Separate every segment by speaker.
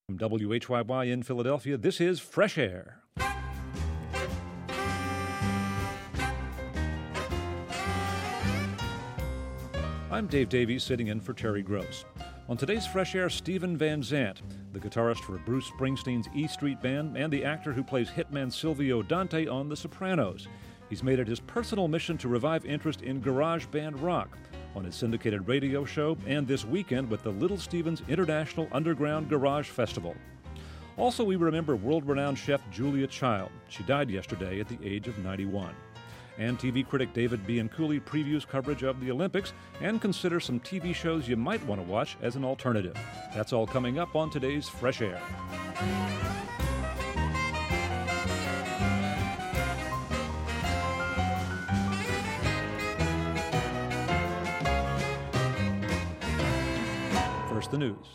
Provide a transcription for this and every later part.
Speaker 1: From WHYY in Philadelphia, this is Fresh Air. I'm Dave Davies, sitting in for Terry Gross. On today's Fresh Air, Steven Van Zandt, the guitarist for Bruce Springsteen's E Street Band and the actor who plays hitman Silvio Dante on The Sopranos. He's made it his personal mission to revive interest in garage band rock on his syndicated radio show and this weekend with the Little Stevens International Underground Garage Festival. Also, we remember world-renowned chef Julia Child. She died yesterday at the age of 91. And TV critic David Bianculli previews coverage of the Olympics and considers some TV shows you might want to watch as an alternative. That's all coming up on today's Fresh Air. First, the news.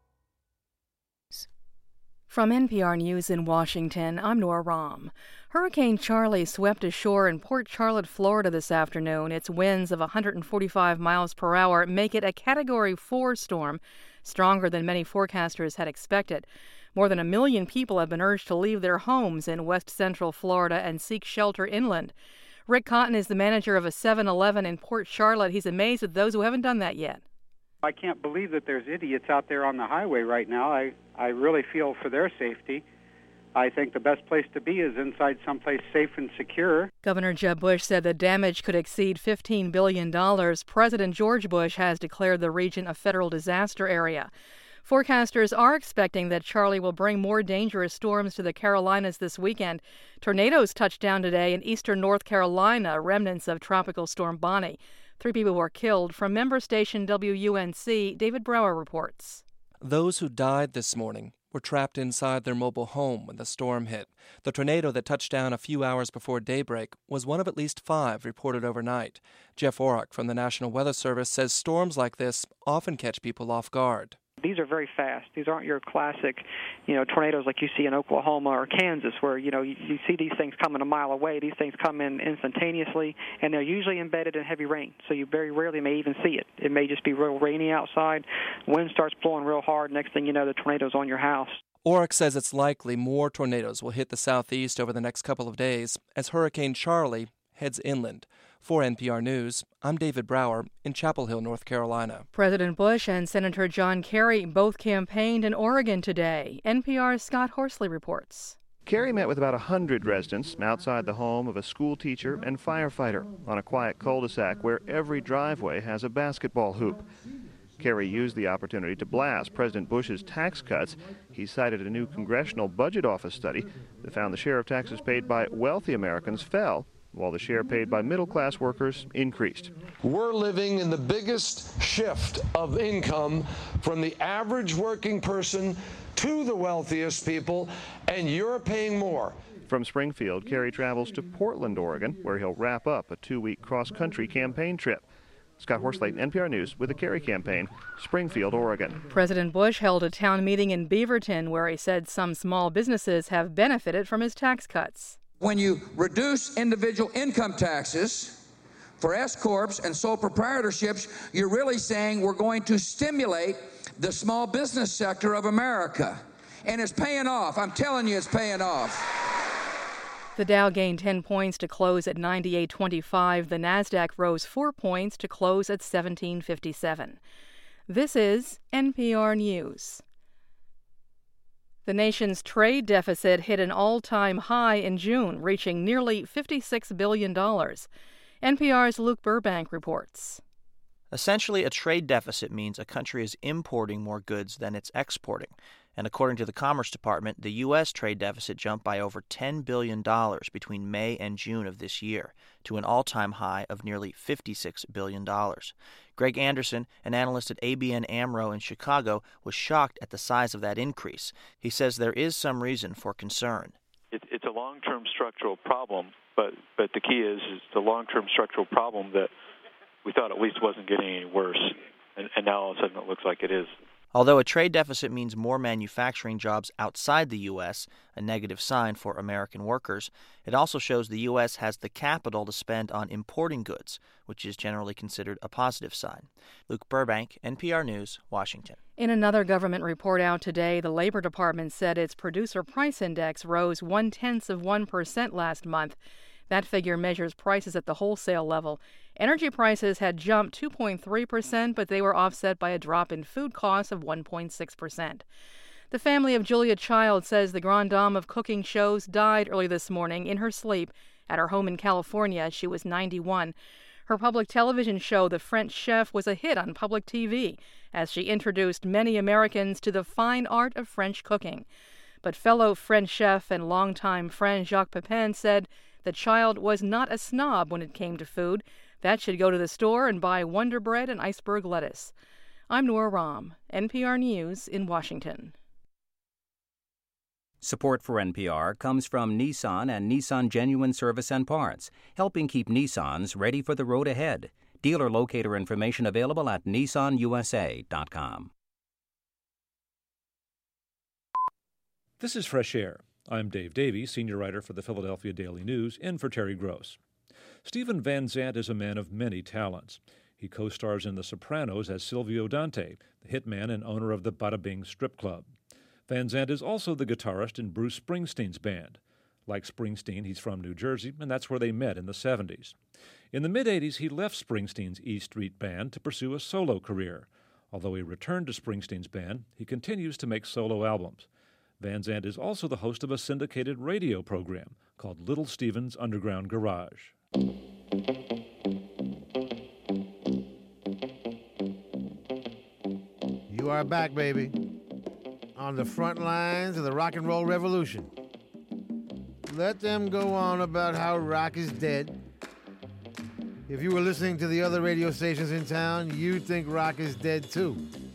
Speaker 2: From NPR News in Washington, I'm Nora Rahm. Hurricane Charley swept ashore in Port Charlotte, Florida this afternoon. Its winds of 145 miles per hour make it a Category 4 storm, stronger than many forecasters had expected. More than 1 million people have been urged to leave their homes in west central Florida and seek shelter inland. Rick Cotton is the manager of a 7-Eleven in Port Charlotte. He's amazed at those who haven't done that yet.
Speaker 3: I can't believe that there's idiots out there on the highway right now. I really feel for their safety. I think the best place to be is inside someplace safe and secure.
Speaker 2: Governor Jeb Bush said the damage could exceed $15 billion. President George Bush has declared the region a federal disaster area. Forecasters are expecting that Charley will bring more dangerous storms to the Carolinas this weekend. Tornadoes touched down today in eastern North Carolina, remnants of Tropical Storm Bonnie. 3 people were killed. From member station WUNC, David Brower reports.
Speaker 4: Those who died this morning were trapped inside their mobile home when the storm hit. The tornado that touched down a few hours before daybreak was one of at least 5 reported overnight. Jeff Orrock from the National Weather Service says storms like this often catch people off guard.
Speaker 5: These are very fast. These aren't your classic, tornadoes like you see in Oklahoma or Kansas where, you see these things coming a mile away. These things come in instantaneously, and they're usually embedded in heavy rain, so you very rarely may even see it. It may just be real rainy outside. Wind starts blowing real hard. Next thing you know, the tornado's on your house.
Speaker 4: Orrock says it's likely more tornadoes will hit the southeast over the next couple of days as Hurricane Charley heads inland. For NPR News, I'm David Brower in Chapel Hill, North Carolina.
Speaker 2: President Bush and Senator John Kerry both campaigned in Oregon today. NPR's Scott Horsley reports.
Speaker 6: Kerry met with about 100 residents outside the home of a school teacher and firefighter on a quiet cul-de-sac where every driveway has a basketball hoop. Kerry used the opportunity to blast President Bush's tax cuts. He cited a new Congressional Budget Office study that found the share of taxes paid by wealthy Americans fell, while the share paid by middle-class workers increased.
Speaker 7: We're living in the biggest shift of income from the average working person to the wealthiest people, and you're paying more.
Speaker 6: From Springfield, Kerry travels to Portland, Oregon, where he'll wrap up a 2-week cross-country campaign trip. Scott Horsley, NPR News, with the Kerry campaign, Springfield, Oregon.
Speaker 2: President Bush held a town meeting in Beaverton where he said some small businesses have benefited from his tax cuts.
Speaker 8: When you reduce individual income taxes for S-corps and sole proprietorships, you're really saying we're going to stimulate the small business sector of America. And it's paying off. I'm telling you, it's paying off.
Speaker 2: The Dow gained 10 points to close at 98.25. The Nasdaq rose 4 points to close at 17.57. This is NPR News. The nation's trade deficit hit an all-time high in June, reaching nearly $56 billion. NPR's Luke Burbank reports.
Speaker 9: Essentially, a trade deficit means a country is importing more goods than it's exporting. And according to the Commerce Department, the U.S. trade deficit jumped by over $10 billion between May and June of this year to an all-time high of nearly $56 billion. Greg Anderson, an analyst at ABN AMRO in Chicago, was shocked at the size of that increase. He says there is some reason for concern.
Speaker 10: It's a long-term structural problem, but the key is the long-term structural problem that we thought at least wasn't getting any worse, and now all of a sudden it looks like it is.
Speaker 9: Although a trade deficit means more manufacturing jobs outside the U.S., a negative sign for American workers, it also shows the U.S. has the capital to spend on importing goods, which is generally considered a positive sign. Luke Burbank, NPR News, Washington.
Speaker 2: In another government report out today, the Labor Department said its producer price index rose 0.1% last month. That figure measures prices at the wholesale level. Energy prices had jumped 2.3%, but they were offset by a drop in food costs of 1.6%. The family of Julia Child says the grande dame of cooking shows died early this morning in her sleep at her home in California. She was 91. Her public television show, The French Chef, was a hit on public TV as she introduced many Americans to the fine art of French cooking. But fellow French chef and longtime friend Jacques Pepin said the Child was not a snob when it came to food. That should go to the store and buy Wonder Bread and iceberg lettuce. I'm Nora Rahm, NPR News in Washington.
Speaker 11: Support for NPR comes from Nissan and Nissan Genuine Service and Parts, helping keep Nissans ready for the road ahead. Dealer locator information available at nissanusa.com.
Speaker 1: This is Fresh Air. I'm Dave Davies, senior writer for the Philadelphia Daily News, in for Terry Gross. Stephen Van Zandt is a man of many talents. He co-stars in The Sopranos as Silvio Dante, the hitman and owner of the Bada Bing strip club. Van Zandt is also the guitarist in Bruce Springsteen's band. Like Springsteen, he's from New Jersey, and that's where they met in the 70s. In the mid-80s, he left Springsteen's E Street Band to pursue a solo career. Although he returned to Springsteen's band, he continues to make solo albums. Van Zandt is also the host of a syndicated radio program called Little Steven's Underground Garage.
Speaker 12: You are back, baby, on the front lines of the rock and roll revolution. Let them go on about how rock is dead. If you were listening to the other radio stations in town, you'd think rock is dead too.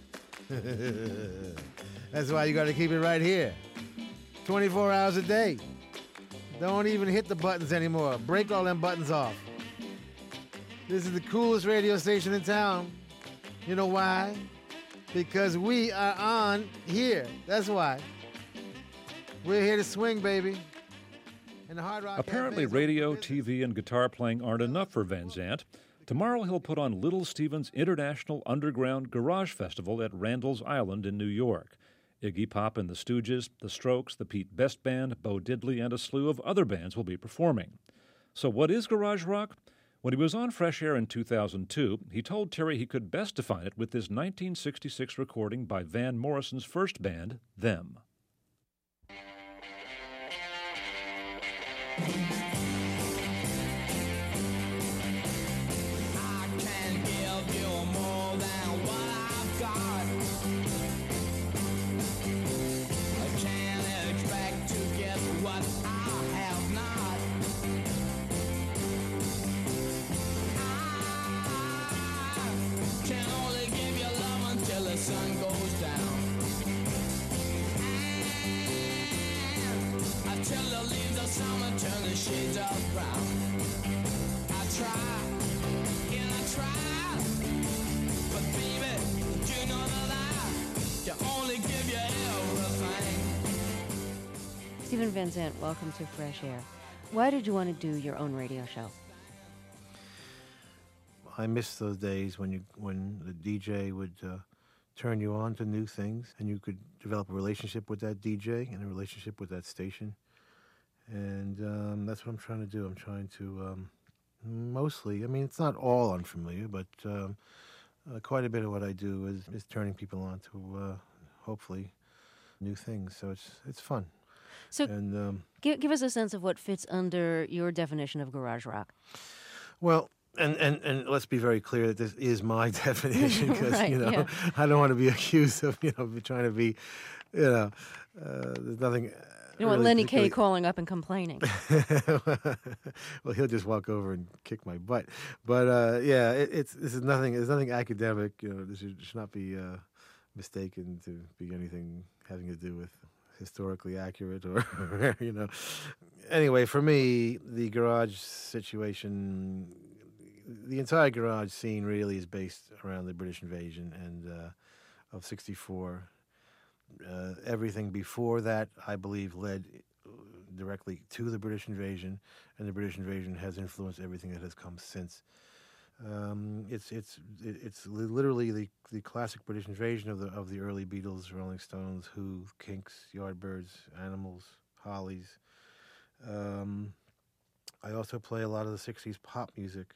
Speaker 12: That's why you got to keep it right here. 24 hours a day. Don't even hit the buttons anymore. Break all them buttons off. This is the coolest radio station in town. You know why? Because we are on here. That's why. We're here to swing, baby. And the Hard Rock
Speaker 1: Apparently, radio, TV, and guitar playing aren't enough for Van Zandt. Tomorrow he'll put on Little Steven's International Underground Garage Festival at Randall's Island in New York. Iggy Pop and the Stooges, the Strokes, the Pete Best Band, Bo Diddley, and a slew of other bands will be performing. So what is garage rock? When he was on Fresh Air in 2002, he told Terry he could best define it with this 1966 recording by Van Morrison's first band, Them.
Speaker 13: Stephen Van Zandt, welcome to Fresh Air. Why did you want to do your own radio show?
Speaker 12: I miss those days when the DJ would turn you on to new things, and you could develop a relationship with that DJ and a relationship with that station. And that's what I'm trying to do. I'm trying to mostly, I mean, it's not all unfamiliar, but quite a bit of what I do is turning people on to hopefully new things. So it's fun.
Speaker 13: So
Speaker 12: and,
Speaker 13: give us a sense of what fits under your definition of garage rock.
Speaker 12: Well, and let's be very clear that this is my definition because,
Speaker 13: right, yeah.
Speaker 12: I don't want to be accused of, trying to be, there's nothing...
Speaker 13: You don't want Lenny Kaye calling up and complaining.
Speaker 12: Well, he'll just walk over and kick my butt. But, this is nothing, there's nothing academic, this should not be mistaken to be anything having to do with historically accurate or, Anyway, for me, the garage situation, the entire garage scene really is based around the British invasion, and of '64. Everything before that, I believe, led directly to the British invasion, and the British invasion has influenced everything that has come since. It's literally the classic British invasion of the early Beatles, Rolling Stones, Who, Kinks, Yardbirds, Animals, Hollies. I also play a lot of the '60s pop music,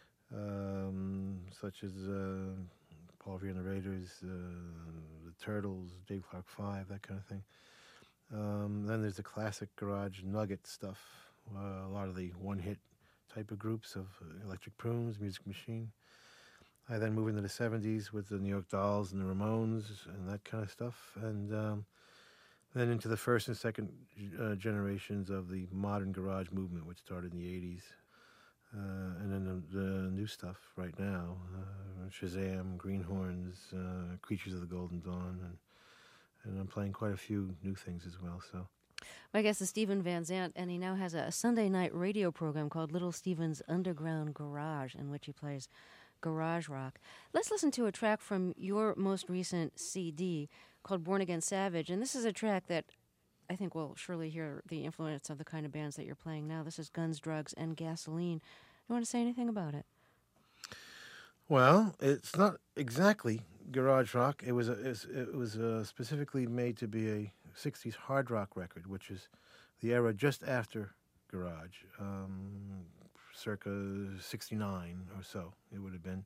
Speaker 12: such as Paul Revere and the Raiders, the Turtles, Dave Clark 5, that kind of thing. Then there's the classic garage nugget stuff, a lot of the one-hit type of groups of Electric Prunes, Music Machine. I then move into the '70s with the New York Dolls and the Ramones and that kind of stuff, and then into the first and second generations of the modern garage movement, which started in the '80s. And then the new stuff right now, Shazam, Greenhorns, Creatures of the Golden Dawn, and I'm playing quite a few new things as well. So,
Speaker 13: my guest is Steven Van Zandt, and he now has a Sunday night radio program called Little Steven's Underground Garage, in which he plays garage rock. Let's listen to a track from your most recent CD called Born Again Savage, and this is a track that I think we'll surely hear the influence of the kind of bands that you're playing now. This is Guns, Drugs, and Gasoline. You want to say anything about it?
Speaker 12: Well, it's not exactly garage rock. It was specifically made to be a '60s hard rock record, which is the era just after garage, circa '69 or so. It would have been.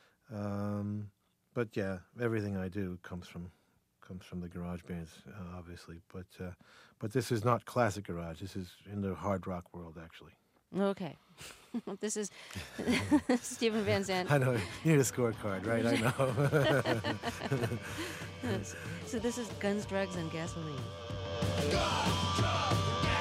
Speaker 12: But yeah, everything I do comes from the garage bands, obviously. But this is not classic garage. This is in the hard rock world, actually.
Speaker 13: Okay. This is Steven Van Zandt.
Speaker 12: I know. You need a scorecard, right? I know.
Speaker 13: So this is Guns, Drugs, and Gasoline.
Speaker 14: Guns, drugs,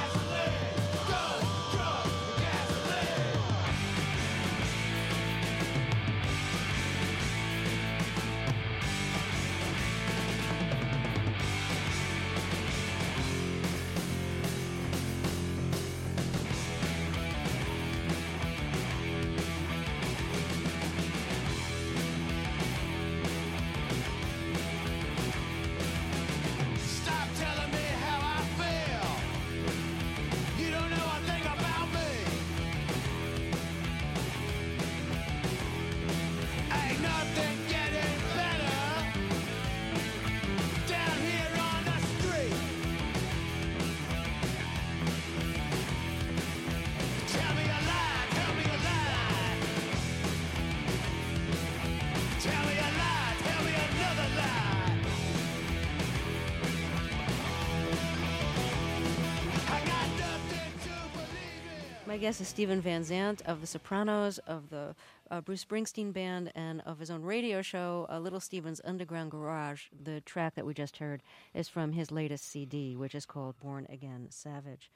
Speaker 13: My guest is Steven Van Zandt of The Sopranos, of the Bruce Springsteen Band, and of his own radio show, Little Steven's Underground Garage. The track that we just heard is from his latest CD, which is called Born Again Savage.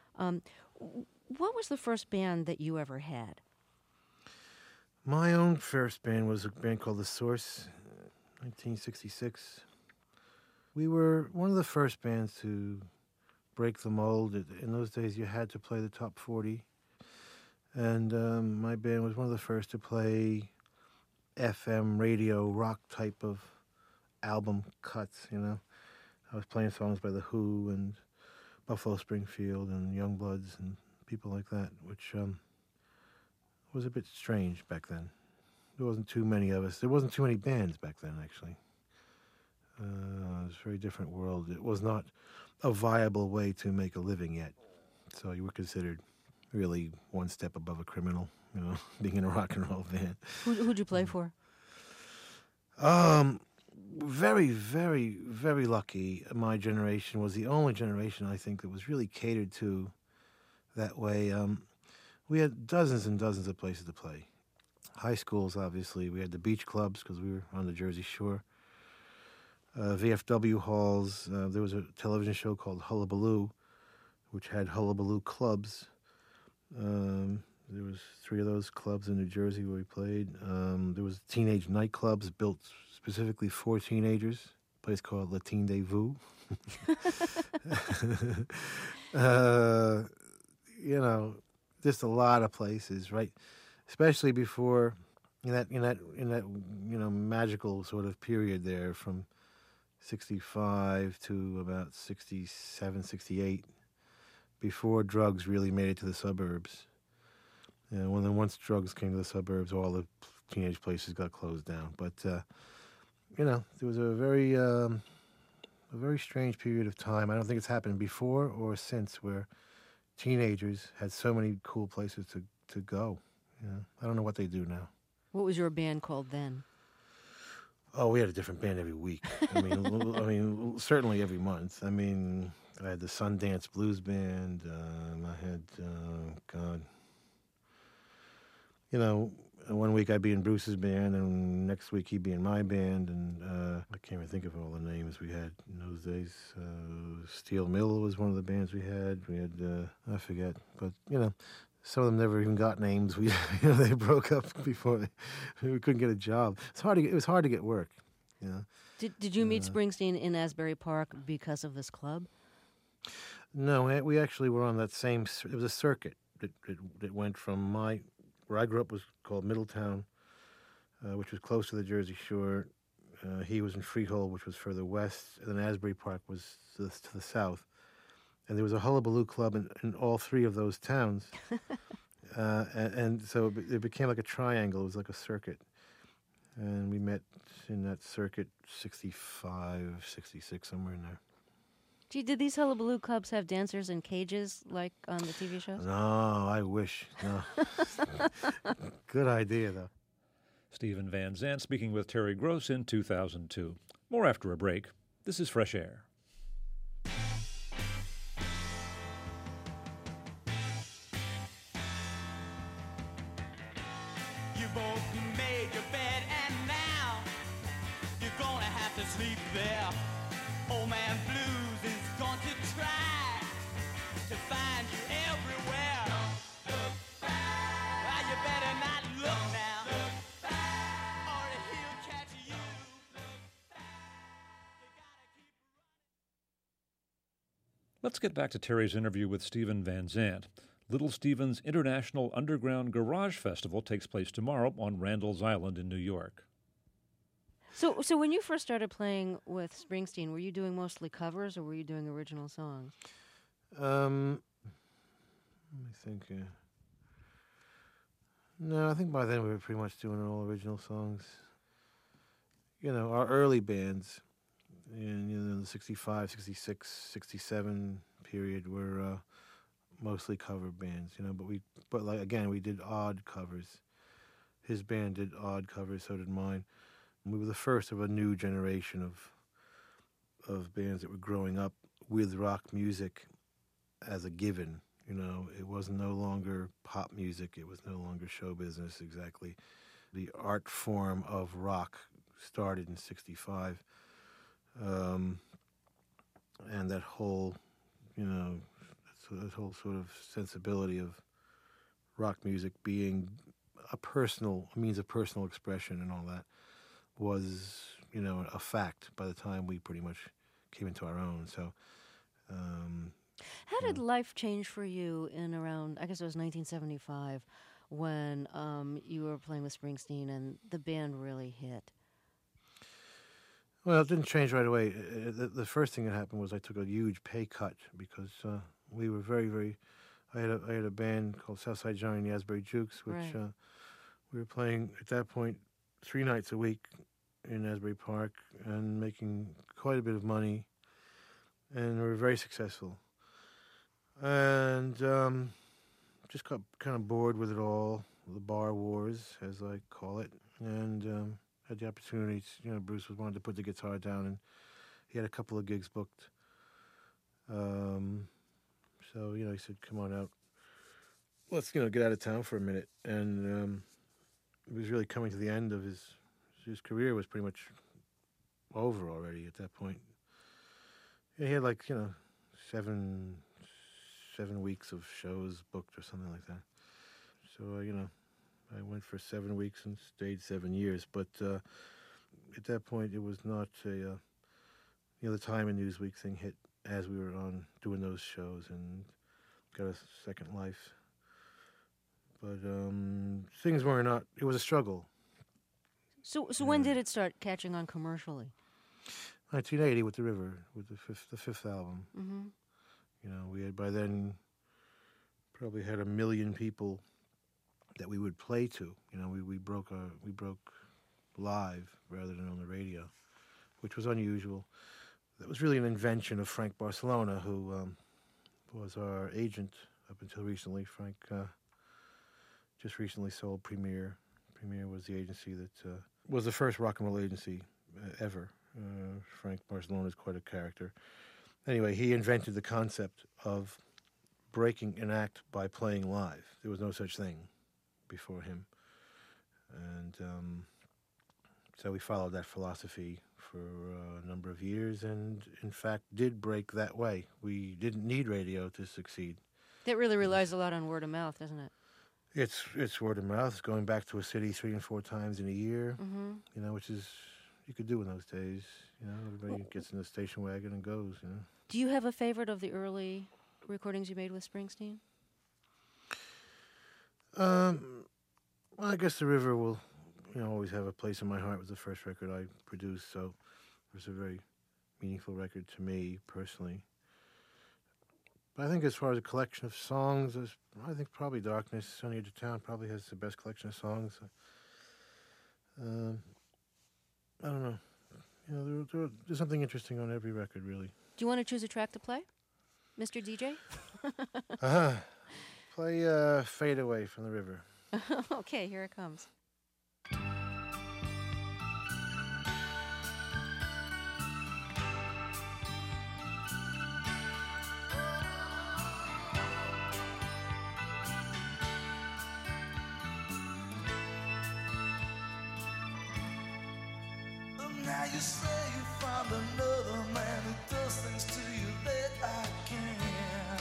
Speaker 13: What was the first band that you ever had?
Speaker 12: My own first band was a band called The Source, 1966. We were one of the first bands to break the mold. In those days, you had to play the top 40. And my band was one of the first to play FM radio rock type of album cuts, you know. I was playing songs by The Who and Buffalo Springfield and Youngbloods and people like that, which was a bit strange back then. There wasn't too many of us. There wasn't too many bands back then, actually. It was a very different world. It was not a viable way to make a living yet. So you were considered really one step above a criminal, you know, being in a rock and roll band.
Speaker 13: Who'd you play for?
Speaker 12: Very, very, very lucky. My generation was the only generation, I think, that was really catered to that way. We had dozens and dozens of places to play. High schools, obviously. We had the beach clubs because we were on the Jersey Shore. VFW halls. There was a television show called Hullabaloo, which had Hullabaloo clubs. There was 3 of those clubs in New Jersey where we played. There was teenage nightclubs built specifically for teenagers. A place called Le Teen-de-Vous. You know, just a lot of places, right? Especially before in that magical sort of period there from 65 to about 67, 68, before drugs really made it to the suburbs. And once drugs came to the suburbs, all the teenage places got closed down. But there was a very strange period of time. I don't think it's happened before or since where teenagers had so many cool places to go. I don't know what they do now.
Speaker 13: What was your band called then?
Speaker 12: Oh, we had a different band every week. I mean, certainly every month. I mean, I had the Sundance Blues Band. I had, one week I'd be in Bruce's band, and next week he'd be in my band, and I can't even think of all the names we had in those days. Steel Mill was one of the bands we had. We had, I forget, but, some of them never even got names. They broke up before we couldn't get a job. It was hard to get work.
Speaker 13: Did you meet Springsteen in Asbury Park because of this club?
Speaker 12: No, we actually were on that same. It was a circuit that went from where I grew up was called Middletown, which was close to the Jersey Shore. He was in Freehold, which was further west, and then Asbury Park was to the south. And there was a Hullabaloo Club in all three of those towns. and so it became like a triangle. It was like a circuit. And we met in that circuit 65, 66, somewhere in there.
Speaker 13: Gee, did these Hullabaloo Clubs have dancers in cages like on the TV shows?
Speaker 12: No, I wish. No. Good idea, though.
Speaker 1: Steven Van Zandt speaking with Terry Gross in 2002. More after a break. This is Fresh Air.
Speaker 14: Sleep there. Old man Blues is going to try to find you everywhere. Don't look back. Well, you better not look now. Look back. Or he'll catch you. Look back.
Speaker 1: Let's get back to Terry's interview with Steven Van Zandt. Little Steven's International Underground Garage Festival takes place tomorrow on Randall's Island in New York.
Speaker 13: So when you first started playing with Springsteen, were you doing mostly covers or were you doing original songs?
Speaker 12: Let me think. No, I think by then we were pretty much doing all original songs. Our early bands in the 65, 66, 67 period were mostly cover bands, but we did odd covers. His band did odd covers, so did mine. We were the first of a new generation of bands that were growing up with rock music as a given. It was no longer pop music. It was no longer show business exactly. The art form of rock started in 65. And that whole, that whole sort of sensibility of rock music being a means of personal expression and all that was, a fact by the time we pretty much came into our own. So,
Speaker 13: how did life change for you in around, I guess it was 1975, when you were playing with Springsteen and the band really hit?
Speaker 12: Well, it didn't change right away. The first thing that happened was I took a huge pay cut because we were very, very. I had a band called Southside Johnny and the Asbury Jukes, which
Speaker 13: right.
Speaker 12: We were playing at that point 3 nights a week in Asbury Park and making quite a bit of money, and we were very successful. And just got kind of bored with it all, the bar wars, as I call it, and had the opportunity. Bruce wanted to put the guitar down, and he had a couple of gigs booked. So he said, "Come on out. Let's get out of town for a minute." And it was really coming to the end of his career. Was pretty much over already at that point. Yeah, he had 7 weeks of shows booked or something like that. So I went for 7 weeks and stayed 7 years. But at that point, it was not the Time and Newsweek thing hit as we were on doing those shows and got a second life. But things were not. It was a struggle.
Speaker 13: So when did it start catching on commercially?
Speaker 12: 1980 with The River, with the fifth album.
Speaker 13: Mm-hmm.
Speaker 12: You know, we had by then probably had 1 million people that we would play to. You know, we broke live rather than on the radio, which was unusual. That was really an invention of Frank Barcelona, who was our agent up until recently. Frank just recently sold Premier. Premier was the agency that was the first rock and roll agency ever. Frank Barcelona is quite a character. Anyway, he invented the concept of breaking an act by playing live. There was no such thing before him. And so we followed that philosophy for a number of years and, in fact, did break that way. We didn't need radio to succeed.
Speaker 13: That really relies a lot on word of mouth, doesn't it?
Speaker 12: It's word of mouth. It's going back to a city 3 and 4 times in a year, you know, which is you could do in those days. You know, everybody gets in the station wagon and goes, you know.
Speaker 13: Do you have a favorite of the early recordings you made with Springsteen?
Speaker 12: Well, I guess The River will, you know, always have a place in my heart. It was the first record I produced, so it was a very meaningful record to me personally. But I think as far as a collection of songs, I think probably Darkness, Sunny Edge of Town probably has the best collection of songs. I don't know. You know, there's something interesting on every record, really.
Speaker 13: Do you want to choose a track to play, Mr. DJ?
Speaker 12: Play Fade Away from The River.
Speaker 13: Okay, here it comes.
Speaker 14: Now you say you found another man who does things to you that I can't,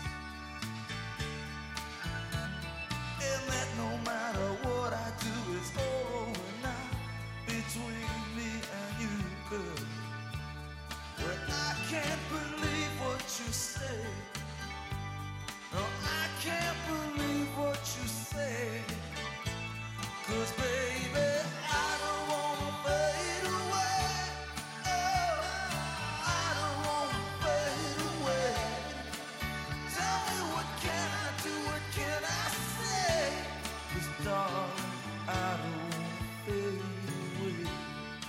Speaker 14: and that no matter what I do is all over now between me and you, girl. Well, I can't believe what you say. No, I can't believe what you say. 'Cause baby, I don't wanna fade away. Oh, I don't wanna fade away. Tell me what can I do, what can I say? 'Cause darling, I don't wanna fade away.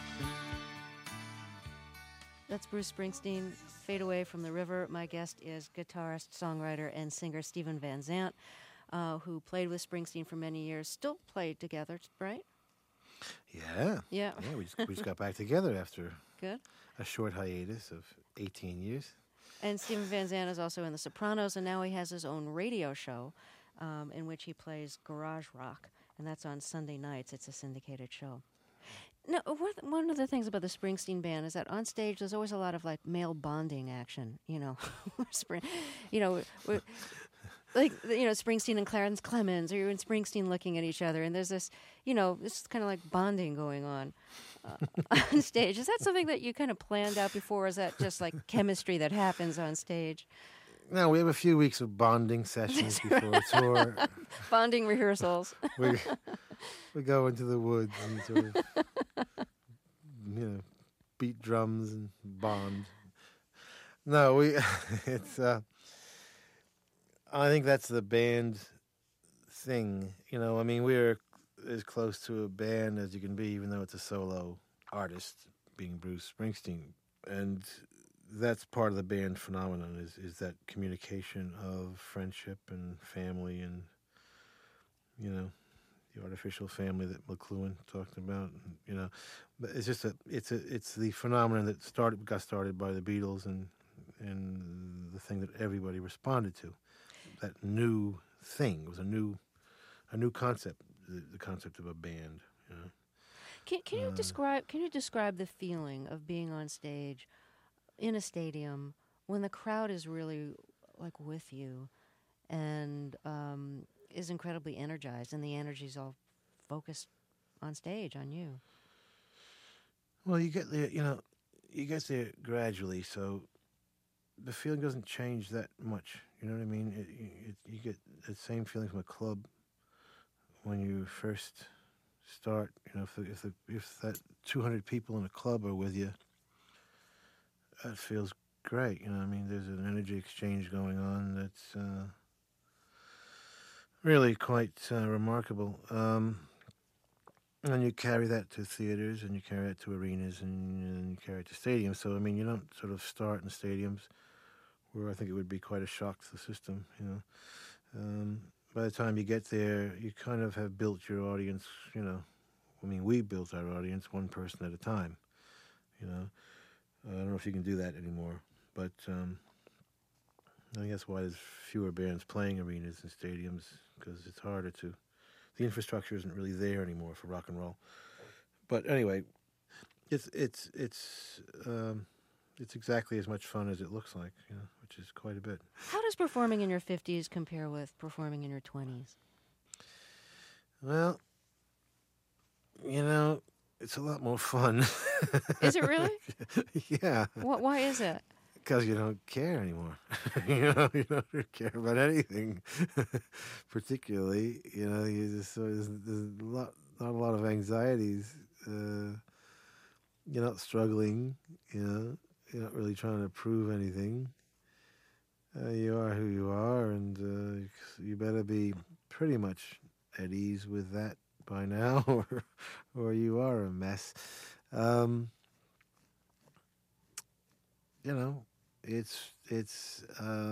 Speaker 13: That's Bruce Springsteen, Fade Away from the River. My guest is guitarist, songwriter, and singer Steven Van Zandt, who played with Springsteen for many years, still played together, right?
Speaker 12: Yeah.
Speaker 13: Yeah.
Speaker 12: Yeah, we just got back together after
Speaker 13: Good.
Speaker 12: a short hiatus of 18 years.
Speaker 13: And Steven Van Zandt is also in The Sopranos, and now he has his own radio show in which he plays garage rock, and that's on Sunday nights. It's a syndicated show. Now, one of the things about the Springsteen band is that on stage there's always a lot of like male bonding action, you know. Springsteen and Clarence Clemens, or you and Springsteen looking at each other, and there's this, you know, this kind of like bonding going on on stage. Is that something that you kind of planned out before, or is that just like chemistry that happens on stage?
Speaker 12: No, we have a few weeks of bonding sessions before a tour.
Speaker 13: Bonding rehearsals.
Speaker 12: We go into the woods and sort of, you know, beat drums and bond. No, it's, I think that's the band thing. You know, I mean, we're as close to a band as you can be, even though it's a solo artist, being Bruce Springsteen. And that's part of the band phenomenon, is that communication of friendship and family and, you know, the artificial family that McLuhan talked about, you know. But it's just it's the phenomenon that got started by the Beatles and the thing that everybody responded to. That new thing. It was a new concept, the concept of a band, you know.
Speaker 13: Can you describe the feeling of being on stage in a stadium when the crowd is really like with you and is incredibly energized, and the energy's all focused on stage on you?
Speaker 12: Well, you get there gradually, so the feeling doesn't change that much. You know what I mean? You get the same feeling from a club when you first start, if that 200 people in a club are with you, that feels great. I mean, there's an energy exchange going on that's really quite remarkable. And you carry that to theaters, and you carry that to arenas, and you carry it to stadiums. So, I mean, you don't sort of start in stadiums where I think it would be quite a shock to the system, By the time you get there, you kind of have built your audience, I mean, we built our audience one person at a time, I don't know if you can do that anymore, but I think that's why there's fewer bands playing arenas and stadiums, because it's harder to... The infrastructure isn't really there anymore for rock and roll. But anyway, it's exactly as much fun as it looks like, which is quite a bit.
Speaker 13: How does performing in your 50s compare with performing in your 20s?
Speaker 12: Well, it's a lot more fun.
Speaker 13: Is it really?
Speaker 12: Yeah.
Speaker 13: Why is it?
Speaker 12: Because you don't care anymore. You don't care about anything, particularly. There's not a lot of anxieties. You're not struggling. You're not really trying to prove anything. You are who you are, and you better be pretty much at ease with that by now, or you are a mess. It's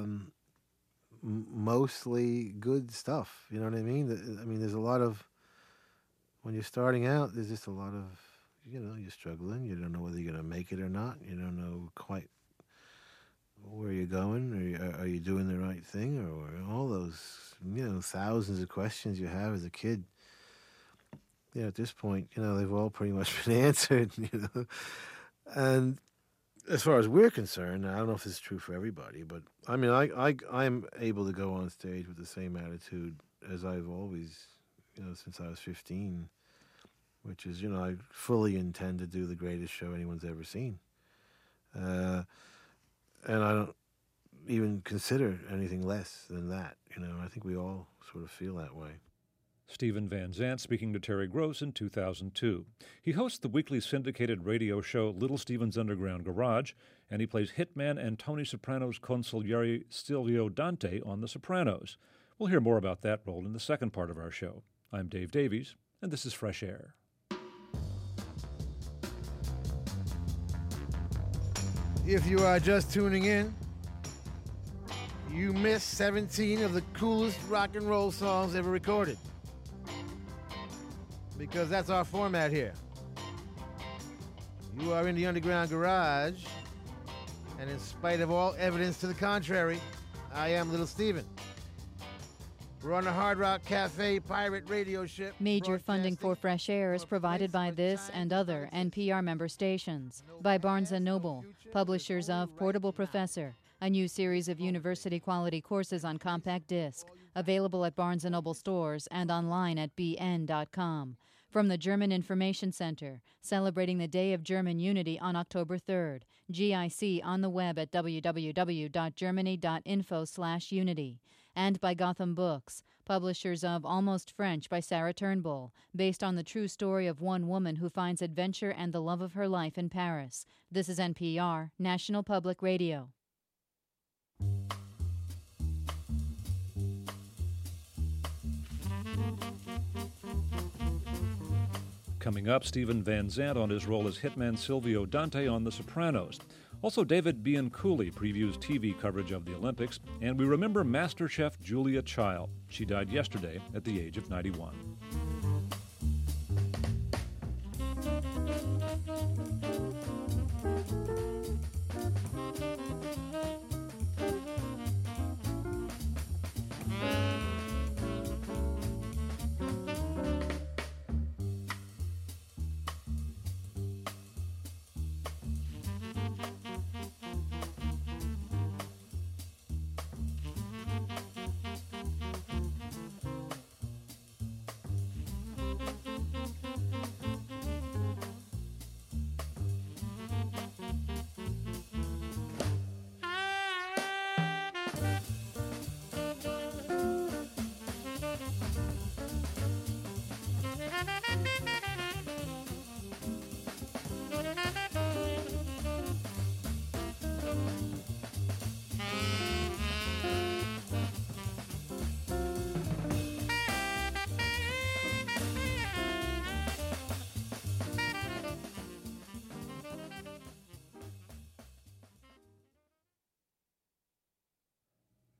Speaker 12: mostly good stuff. You know what I mean? There's a lot of, when you're starting out, there's just a lot of, you're struggling. You don't know whether you're going to make it or not. You don't know quite where you're going. Are you doing the right thing? Or all those, thousands of questions you have as a kid. At this point, they've all pretty much been answered, And as far as we're concerned, I don't know if this is true for everybody, but I mean, I'm able to go on stage with the same attitude as I've always, since I was 15, which is, I fully intend to do the greatest show anyone's ever seen. And I don't even consider anything less than that. I think we all sort of feel that way.
Speaker 1: Steven Van Zandt speaking to Terry Gross in 2002. He hosts the weekly syndicated radio show Little Steven's Underground Garage, and he plays hitman and Tony Soprano's consigliere Silvio Dante on The Sopranos. We'll hear more about that role in the second part of our show. I'm Dave Davies, and this is Fresh Air.
Speaker 12: If you are just tuning in, you missed 17 of the coolest rock and roll songs ever recorded. Because that's our format here. You are in the Underground Garage, and in spite of all evidence to the contrary, I am Little Steven. We're on the Hard Rock Cafe pirate radio ship.
Speaker 15: Major funding for Fresh Air is provided by this and other NPR member stations, by Barnes & Noble, publishers of Portable Professor, a new series of university-quality courses on compact disc, available at Barnes & Noble stores and online at bn.com. From the German Information Center, celebrating the Day of German Unity on October 3rd. GIC on the web at www.germany.info/unity. And by Gotham Books, publishers of Almost French by Sarah Turnbull, based on the true story of one woman who finds adventure and the love of her life in Paris. This is NPR, National Public Radio.
Speaker 1: Coming up, Steven Van Zandt on his role as hitman Silvio Dante on The Sopranos. Also, David Bianculli previews TV coverage of the Olympics, and we remember MasterChef Julia Child. She died yesterday at the age of 91.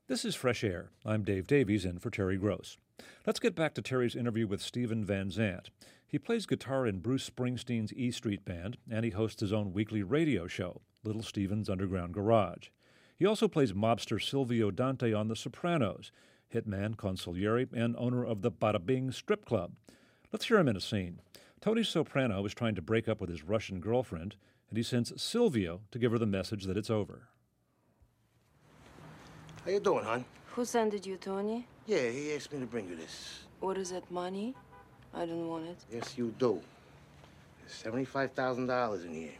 Speaker 1: This is Fresh Air. I'm Dave Davies in for Terry Gross. Let's get back to Terry's interview with Steven Van Zandt. He plays guitar in Bruce Springsteen's E Street Band, and he hosts his own weekly radio show, Little Steven's Underground Garage. He also plays mobster Silvio Dante on The Sopranos, hitman, consigliere, and owner of the Bada Bing Strip Club. Let's hear him in a scene. Tony Soprano is trying to break up with his Russian girlfriend, and he sends Silvio to give her the message that it's over.
Speaker 16: How you doing, hon?
Speaker 17: Who sent you, Tony?
Speaker 16: Yeah, he asked me to bring you this.
Speaker 17: What is that, money? I don't want it.
Speaker 16: Yes, you do. There's $75,000 in here.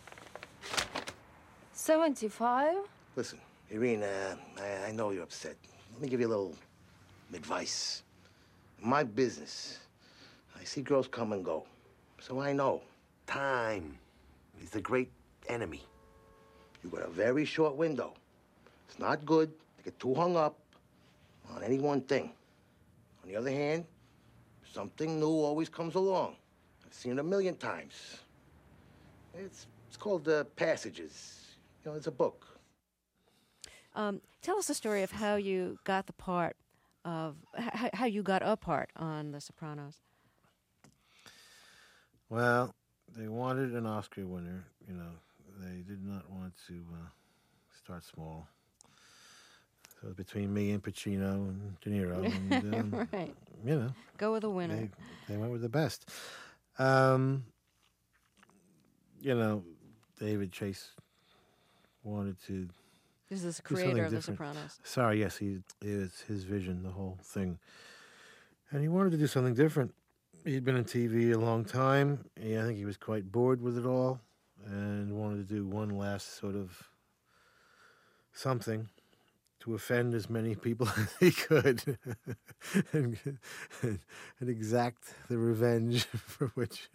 Speaker 17: 75?
Speaker 16: Listen, Irene, I know you're upset. Let me give you a little advice. In my business, I see girls come and go. So I know. Time is the great enemy. You got a very short window. It's not good to get too hung up on any one thing. On the other hand, something new always comes along. I've seen it a million times. It's called Passages. You know, it's a book.
Speaker 13: Tell us the story of how you got the part of how you got a part on The Sopranos.
Speaker 12: Well, they wanted an Oscar winner. You know, they did not want to start small. So it was between me and Pacino and De Niro, and
Speaker 13: right.
Speaker 12: You know,
Speaker 13: go with a winner.
Speaker 12: They went with the best. You know, David Chase wanted to.
Speaker 13: This is the creator of The Sopranos.
Speaker 12: Sorry, yes, it's his vision, the whole thing, and he wanted to do something different. He'd been in TV a long time. I think he was quite bored with it all, and wanted to do one last sort of something to offend as many people as he could and exact the revenge for which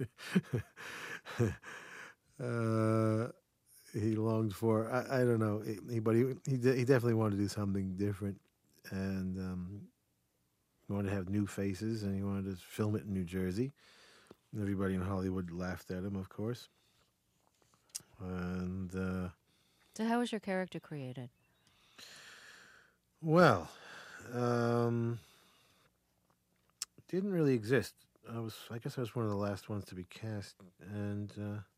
Speaker 12: he longed for. I don't know, but he definitely wanted to do something different, and he wanted to have new faces, and he wanted to film it in New Jersey. And everybody in Hollywood laughed at him, of course. And
Speaker 13: so how was your character created?
Speaker 12: Well, didn't really exist. I guess I was one of the last ones to be cast, and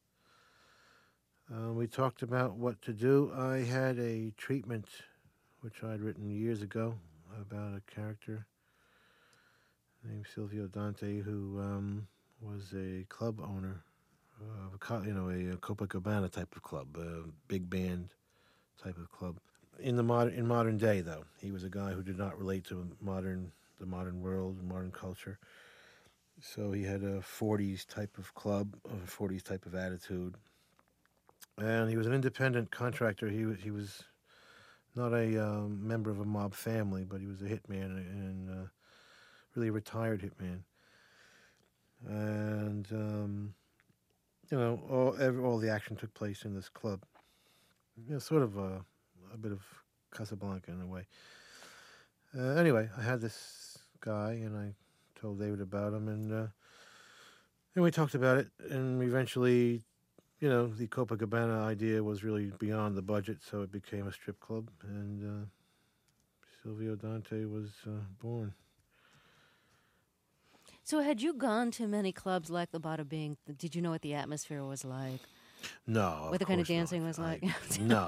Speaker 12: we talked about what to do. I had a treatment, which I'd written years ago, about a character named Silvio Dante, who was a club owner of a Copacabana type of club, a big band type of club. In modern day, though, he was a guy who did not relate to the modern world, modern culture. So he had a 40s type of club, a 40s type of attitude, and he was an independent contractor. He was not a member of a mob family, but he was a hitman, and really a retired hitman. And you know, all the action took place in this club. You know, sort of a bit of Casablanca in a way. Anyway, I had this guy, and I told David about him, and we talked about it, and eventually, you know, the Copacabana idea was really beyond the budget, so it became a strip club, and Silvio Dante was born.
Speaker 13: So had you gone to many clubs like the Bada Bing? Did you know what the atmosphere was like?
Speaker 12: No.
Speaker 13: What the kind of dancing was like?
Speaker 12: No.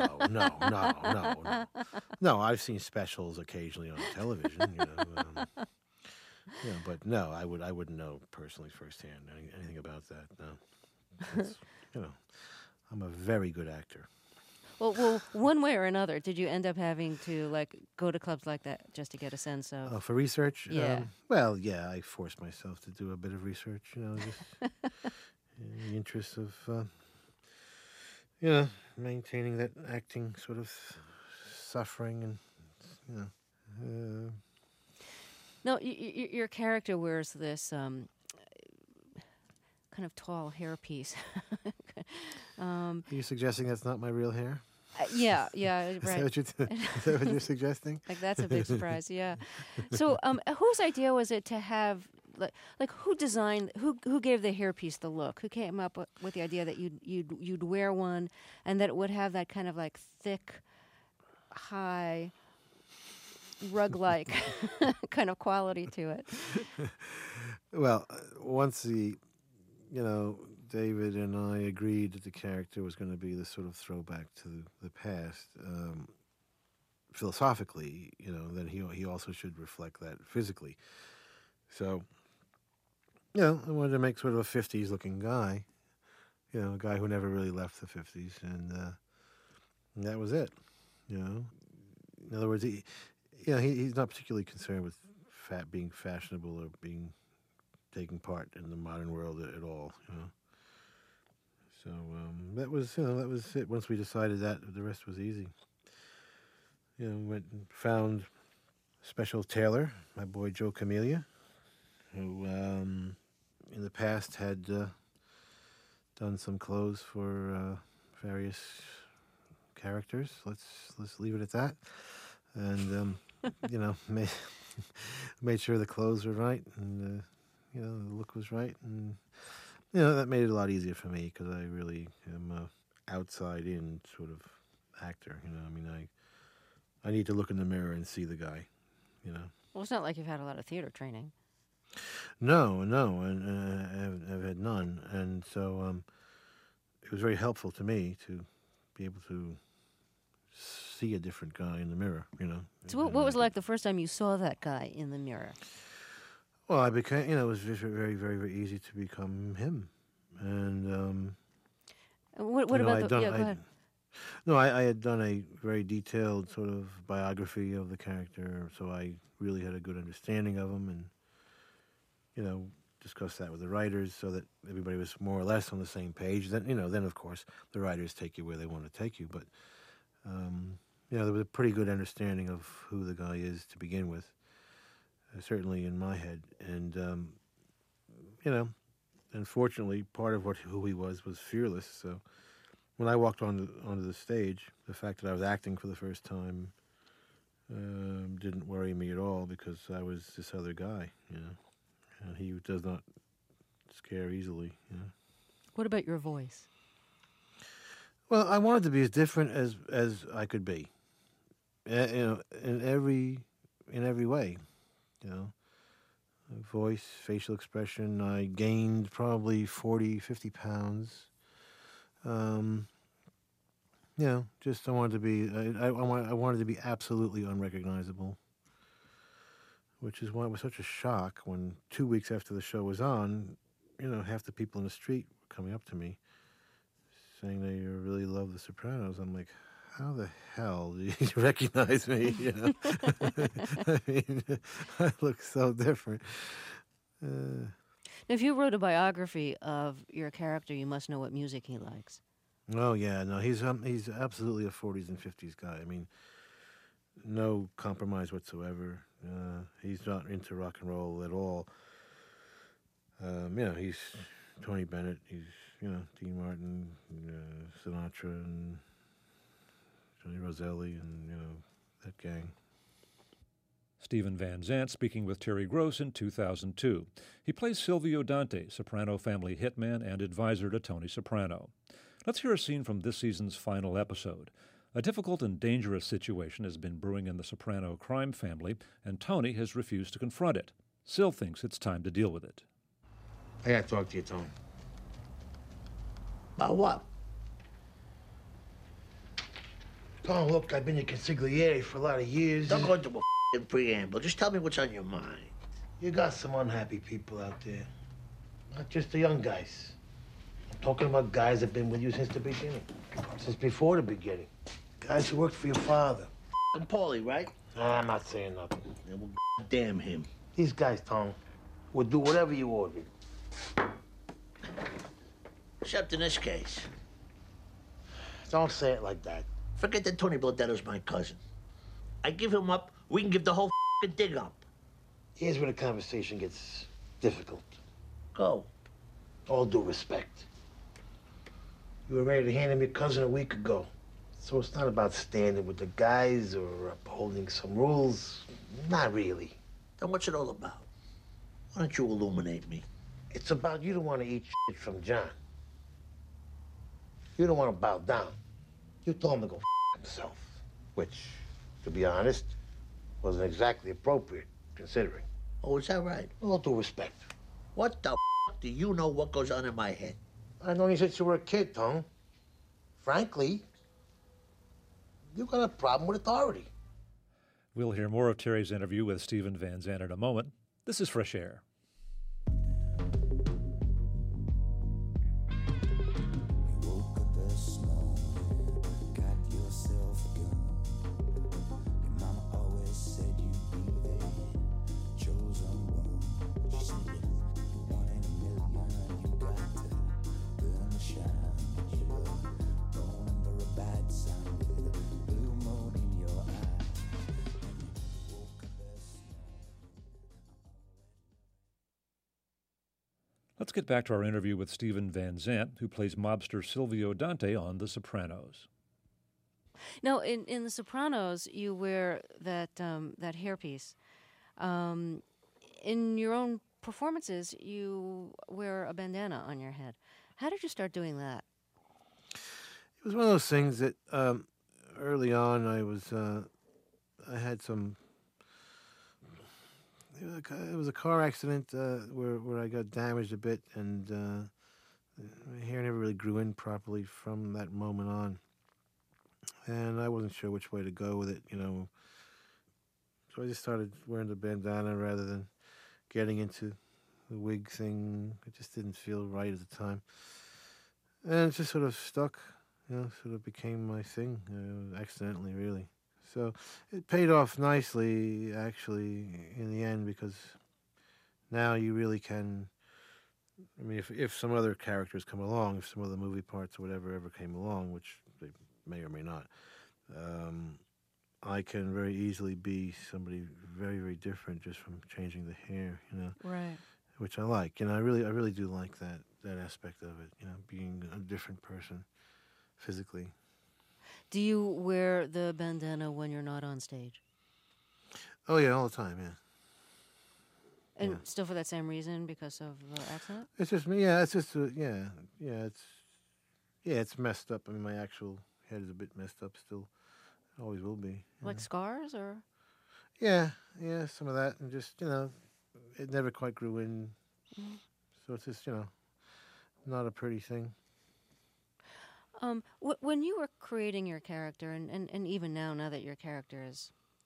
Speaker 12: No, I've seen specials occasionally on television, you know. But no, I wouldn't know personally firsthand anything about that. No, you know, I'm a very good actor.
Speaker 13: Well, one way or another, did you end up having to go to clubs like that just to get a sense of?
Speaker 12: For research?
Speaker 13: Yeah.
Speaker 12: Well, yeah, I forced myself to do a bit of research, you know, just in the interest of, you know, maintaining that acting sort of suffering and, you know.
Speaker 13: No, your character wears this kind of tall hairpiece.
Speaker 12: Are you suggesting that's not my real hair?
Speaker 13: Yeah, right.
Speaker 12: Is that what you're suggesting?
Speaker 13: That's a big surprise, yeah. So, whose idea was it to have, who designed, who gave the hairpiece the look? Who came up with the idea that you'd wear one, and that it would have that kind of thick, high, rug-like kind of quality to it.
Speaker 12: Well, once David and I agreed that the character was going to be this sort of throwback to the past, philosophically, then he also should reflect that physically. So, I wanted to make sort of a 50s-looking guy, a guy who never really left the 50s, and that was it, In other words, he's not particularly concerned with being fashionable or taking part in the modern world at all, So that was it. Once we decided that, the rest was easy. Went and found Special Tailor, my boy Joe Camellia, who in the past had done some clothes for various characters. Let's leave it at that. And made sure the clothes were right, and the look was right, and that made it a lot easier for me because I really am a outside-in sort of actor. I need to look in the mirror and see the guy.
Speaker 13: Well, it's not like you've had a lot of theater training.
Speaker 12: No, and I've had none, and so it was very helpful to me to be able to see a different guy in the mirror.
Speaker 13: So what was it like the first time you saw that guy in the mirror?
Speaker 12: Well, I became, it was just very, very, very easy to become him, and
Speaker 13: what about go ahead.
Speaker 12: No, I had done a very detailed sort of biography of the character, so I really had a good understanding of him, and discussed that with the writers so that everybody was more or less on the same page. Then of course the writers take you where they want to take you, but there was a pretty good understanding of who the guy is to begin with, certainly in my head, and unfortunately, part of who he was fearless. So when I walked onto the stage, the fact that I was acting for the first time didn't worry me at all because I was this other guy, and he does not scare easily.
Speaker 13: What about your voice?
Speaker 12: Well, I wanted to be as different as I could be, in every way, Voice, facial expression. I gained probably 40, 50 pounds. Just I wanted to be. I wanted to be absolutely unrecognizable, which is why it was such a shock when 2 weeks after the show was on, half the people in the street were coming up to me, saying they really love The Sopranos. I'm like, how the hell do you recognize me? I mean, I look so different.
Speaker 13: Now, if you wrote a biography of your character, you must know what music he likes.
Speaker 12: Oh yeah, no, he's absolutely a 40s and 50s guy. I mean, no compromise whatsoever. He's not into rock and roll at all. He's Tony Bennett. He's Dean Martin, Sinatra, and Johnny Roselli, and that gang.
Speaker 1: Steven Van Zandt speaking with Terry Gross in 2002. He plays Silvio Dante, Soprano family hitman and advisor to Tony Soprano. Let's hear a scene from this season's final episode. A difficult and dangerous situation has been brewing in the Soprano crime family, and Tony has refused to confront it. Sil thinks it's time to deal with it.
Speaker 16: I gotta talk to you, Tony. About what? Tom, look, I've been a consigliere for a lot of years. Don't go into a f***ing preamble. Just tell me what's on your mind. You got some unhappy people out there. Not just the young guys. I'm talking about guys that have been with you since the beginning. Since before the beginning. Guys who worked for your father. F***ing Paulie, right? Nah, I'm not saying nothing. Yeah, well, damn him. These guys, Tom, would do whatever you ordered. Except in this case. Don't say it like that. Forget that Tony Blodetto's my cousin. I give him up, we can give the whole f***ing thing up. Here's where the conversation gets difficult. Go. All due respect. You were ready to hand him your cousin a week ago. So it's not about standing with the guys or upholding some rules. Not really. Then what's it all about? Why don't you illuminate me? It's about you don't want to eat shit from John. You don't want to bow down. You told him to go f*** himself. Which, to be honest, wasn't exactly appropriate, considering.
Speaker 18: Oh, is that right?
Speaker 16: With all due respect.
Speaker 18: What the do you know what goes on in my head?
Speaker 16: I've known you since you were a kid, Tone. Frankly, you've got a problem with authority.
Speaker 1: We'll hear more of Terry's interview with Steven Van Zandt in a moment. This is Fresh Air. Let's get back to our interview with Steven Van Zandt, who plays mobster Silvio Dante on The Sopranos.
Speaker 13: Now, in The Sopranos, you wear that hairpiece. In your own performances, you wear a bandana on your head. How did you start doing that?
Speaker 12: It was one of those things that early on I had some. It was a car accident where I got damaged a bit, and my hair never really grew in properly from that moment on. And I wasn't sure which way to go with it, So I just started wearing the bandana rather than getting into the wig thing. It just didn't feel right at the time. And it just sort of stuck, sort of became my thing, accidentally, really. So it paid off nicely, actually, in the end, because now you really can. I mean, if some other characters come along, if some other movie parts or whatever ever came along, which they may or may not, I can very easily be somebody very, very different just from changing the hair,
Speaker 13: Right.
Speaker 12: Which I like. I really do like that aspect of it, being a different person physically.
Speaker 13: Do you wear the bandana when you're not on stage?
Speaker 12: Oh, yeah, all the time, yeah.
Speaker 13: And still for that same reason, because of the accident?
Speaker 12: It's just me, yeah, it's just, it's messed up. I mean, my actual head is a bit messed up still. It always will be.
Speaker 13: Like scars, or?
Speaker 12: Yeah, some of that. And just, it never quite grew in. Mm. So it's just, not a pretty thing.
Speaker 13: When you were creating your character, and even now that your character is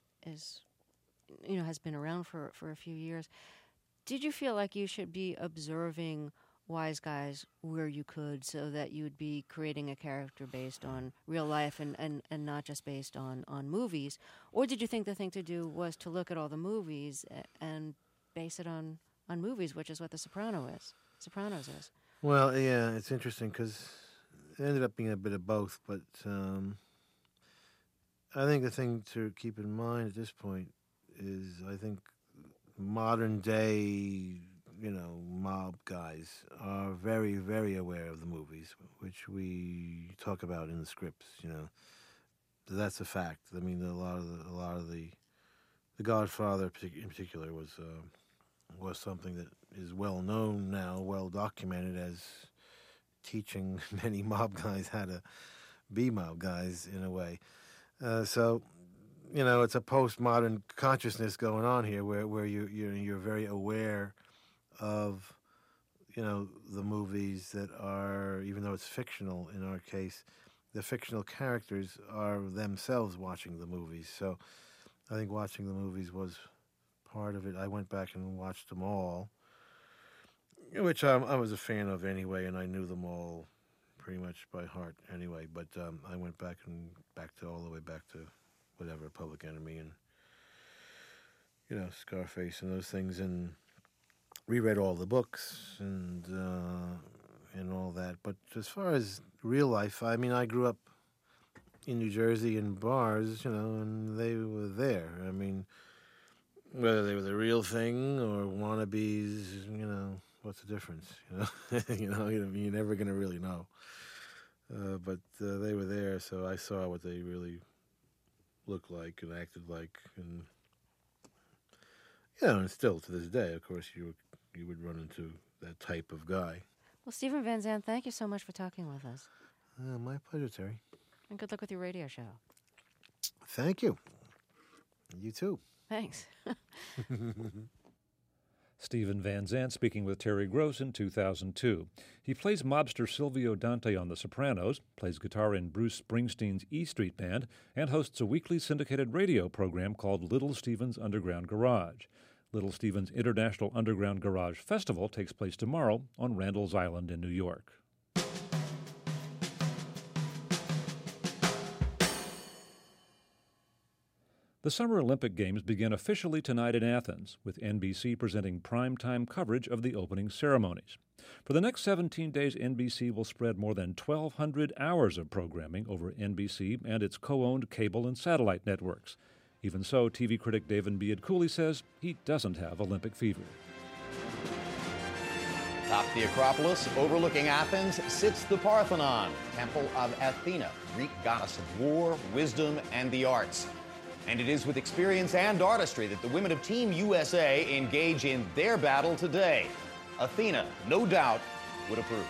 Speaker 13: has been around for a few years, did you feel like you should be observing Wise Guys where you could, so that you would be creating a character based on real life and not just based on movies? Or did you think the thing to do was to look at all the movies and base it on movies, which is what The Sopranos is?
Speaker 12: Well, yeah, it's interesting because it ended up being a bit of both, but I think the thing to keep in mind at this point is, I think modern day, mob guys are very, very aware of the movies, which we talk about in the scripts. That's a fact. I mean, a lot of the Godfather in particular was something that is well known now, well documented as teaching many mob guys how to be mob guys in a way. So, it's a postmodern consciousness going on here, where you're very aware of, the movies that are, even though it's fictional in our case, the fictional characters are themselves watching the movies. So, I think watching the movies was part of it. I went back and watched them all, which I was a fan of anyway, and I knew them all pretty much by heart anyway. But I went back all the way back to whatever, Public Enemy and Scarface and those things, and reread all the books and all that. But as far as real life, I mean, I grew up in New Jersey in bars, and they were there. I mean, whether they were the real thing or wannabes, what's the difference? You're never going to really know. But they were there, so I saw what they really looked like and acted like, and and still to this day, of course, you would run into that type of guy.
Speaker 13: Well, Steven Van Zandt, thank you so much for talking with us.
Speaker 12: My pleasure, Terry.
Speaker 13: And good luck with your radio show.
Speaker 12: Thank you. You too.
Speaker 13: Thanks.
Speaker 1: Stephen Van Zandt speaking with Terry Gross in 2002. He plays mobster Silvio Dante on The Sopranos, plays guitar in Bruce Springsteen's E Street Band, and hosts a weekly syndicated radio program called Little Steven's Underground Garage. Little Steven's International Underground Garage Festival takes place tomorrow on Randall's Island in New York. The Summer Olympic Games begin officially tonight in Athens, with NBC presenting primetime coverage of the opening ceremonies. For the next 17 days, NBC will spread more than 1,200 hours of programming over NBC and its co-owned cable and satellite networks. Even so, TV critic David Biedkouli says he doesn't have Olympic fever.
Speaker 19: Atop the Acropolis, overlooking Athens, sits the Parthenon, temple of Athena, Greek goddess of war, wisdom, and the arts. And it is with experience and artistry that the women of Team USA engage in their battle today. Athena, no doubt, would approve.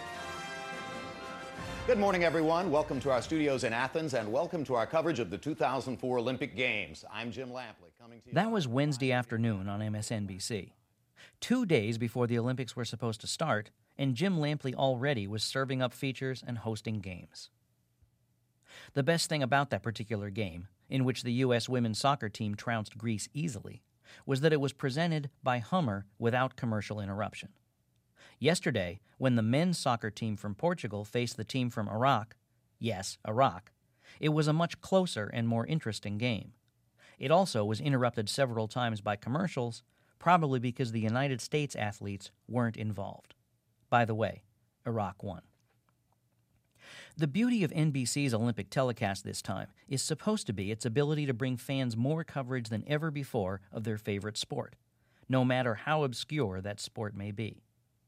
Speaker 19: Good morning, everyone. Welcome to our studios in Athens, and welcome to our coverage of the 2004 Olympic Games. I'm Jim Lampley, coming to you.
Speaker 9: That was Wednesday afternoon on MSNBC. 2 days before the Olympics were supposed to start, and Jim Lampley already was serving up features and hosting games. The best thing about that particular game, in which the U.S. women's soccer team trounced Greece easily, was that it was presented by Hummer without commercial interruption. Yesterday, when the men's soccer team from Portugal faced the team from Iraq, yes, Iraq, it was a much closer and more interesting game. It also was interrupted several times by commercials, probably because the United States athletes weren't involved. By the way, Iraq won. The beauty of NBC's Olympic telecast this time is supposed to be its ability to bring fans more coverage than ever before of their favorite sport, no matter how obscure that sport may be.